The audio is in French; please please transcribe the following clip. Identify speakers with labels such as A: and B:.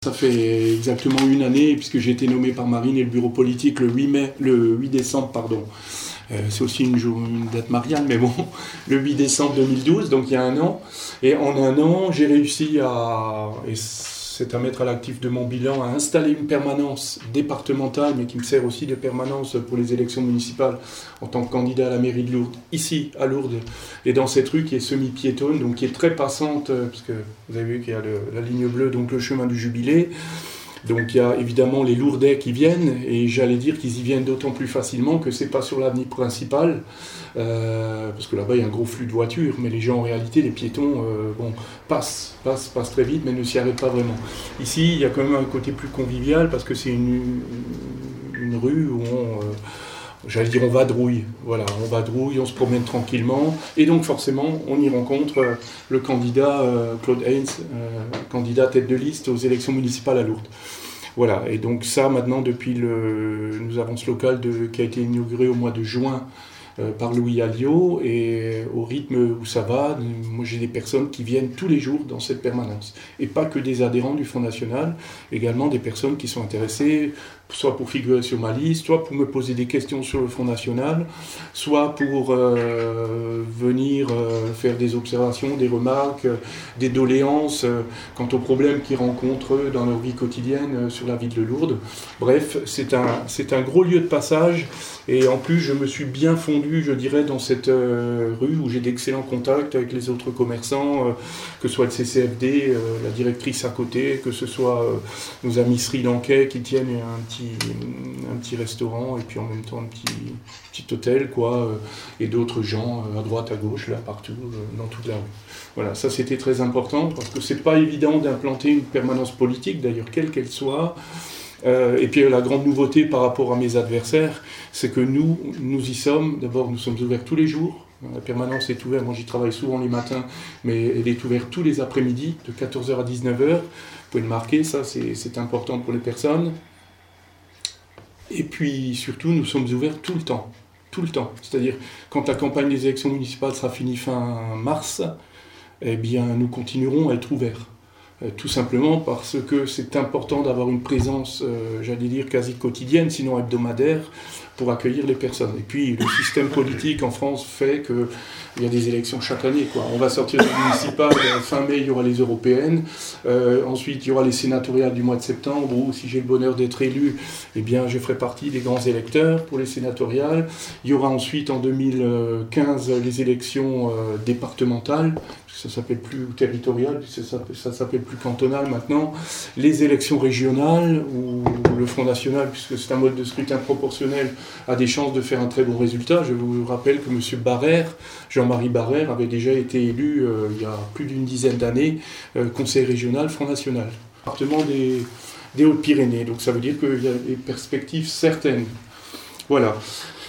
A: Ça fait exactement une année, puisque j'ai été nommé par Marine et le bureau politique le 8 décembre, pardon. C'est aussi une date mariale, mais bon, le 8 décembre 2012, donc il y a un an. Et en un an, j'ai réussi et c'est à mettre à l'actif de mon bilan, à installer une permanence départementale, mais qui me sert aussi de permanence pour les élections municipales en tant que candidat à la mairie de Lourdes, ici à Lourdes, et dans cette rue qui est semi-piétonne, donc qui est très passante, parce que vous avez vu qu'il y a la ligne bleue, donc le chemin du Jubilé. Donc il y a évidemment les Lourdais qui viennent, et j'allais dire qu'ils y viennent d'autant plus facilement que c'est pas sur l'avenue principale, parce que là-bas il y a un gros flux de voitures, mais les gens en réalité, les piétons, passent très vite, mais ne s'y arrêtent pas vraiment. Ici il y a quand même un côté plus convivial, parce que c'est une rue où j'allais dire on vadrouille, voilà, on se promène tranquillement, et donc forcément on y rencontre le candidat Claude Haynes, candidat tête de liste aux élections municipales à Lourdes. Voilà, et donc ça maintenant depuis nous avons ce local qui a été inauguré au mois de juin par Louis Alliot, et au rythme où ça va, moi j'ai des personnes qui viennent tous les jours dans cette permanence, et pas que des adhérents du Front National, également des personnes qui sont intéressées, soit pour figurer sur ma liste, soit pour me poser des questions sur le Front National, soit pour venir faire des observations, des remarques, des doléances quant aux problèmes qu'ils rencontrent dans leur vie quotidienne sur la ville de Lourdes. Bref, c'est un gros lieu de passage, et en plus je me suis bien fondu, je dirais, dans cette rue où j'ai d'excellents contacts avec les autres commerçants, que ce soit le CCFD, la directrice à côté, que ce soit nos amis sri-lankais qui tiennent un petit restaurant, et puis en même temps un petit hôtel, quoi, et d'autres gens à droite, à gauche, là, partout, dans toute la rue. Voilà, ça c'était très important, parce que c'est pas évident d'implanter une permanence politique, d'ailleurs, quelle qu'elle soit. Et puis la grande nouveauté par rapport à mes adversaires, c'est que nous y sommes. D'abord, nous sommes ouverts tous les jours. La permanence est ouverte, moi j'y travaille souvent les matins, mais elle est ouverte tous les après-midi, de 14h à 19h. Vous pouvez le marquer, ça c'est important pour les personnes. Et puis surtout, nous sommes ouverts tout le temps. Tout le temps. C'est-à-dire, quand la campagne des élections municipales sera finie fin mars, eh bien nous continuerons à être ouverts. Tout simplement parce que c'est important d'avoir une présence, j'allais dire, quasi quotidienne, sinon hebdomadaire, pour accueillir les personnes. Et puis, le système politique en France fait qu'il y a des élections chaque année, quoi. On va sortir du municipal, fin mai, il y aura les européennes. Ensuite, il y aura les sénatoriales du mois de septembre, où, si j'ai le bonheur d'être élu, eh bien, je ferai partie des grands électeurs pour les sénatoriales. Il y aura ensuite, en 2015, les élections départementales, ça ne s'appelle plus territorial, ça s'appelle plus cantonal maintenant. Les élections régionales, où le Front National, puisque c'est un mode de scrutin proportionnel, a des chances de faire un très bon résultat. Je vous rappelle que M. Barrère, Jean-Marie Barrère, avait déjà été élu il y a plus d'une dizaine d'années conseil régional Front National. Département des Hautes-Pyrénées, donc ça veut dire qu'il y a des perspectives certaines. Voilà.